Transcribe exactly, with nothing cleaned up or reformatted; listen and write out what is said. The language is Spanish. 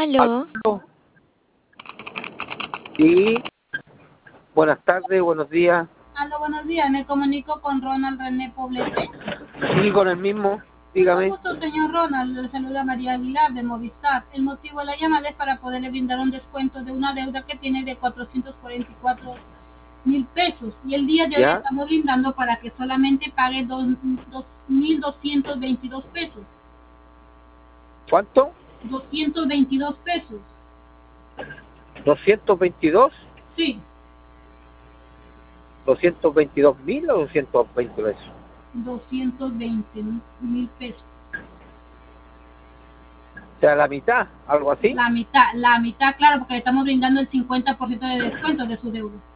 Aló, Aló. Sí, buenas tardes, buenos días. Aló, buenos días. Me comunico con Ronald René Poblete. Sí, con el mismo, Mucho dígame. gusto, señor Ronald. Le saluda María Aguilar de Movistar. El motivo de la llamada es para poderle brindar un descuento de una deuda que tiene de cuatrocientos cuarenta y cuatro mil pesos. Y el día de hoy ¿Ya? estamos brindando para que solamente pague dos mil doscientos veintidós pesos. ¿Cuánto? doscientos veintidós pesos. ¿doscientos veintidós? Sí, ¿doscientos veintidós mil o doscientos veinte pesos? doscientos veinte mil pesos. O sea, la mitad, algo así. La mitad, la mitad, claro, porque le estamos brindando el cincuenta por ciento de descuento de su deuda.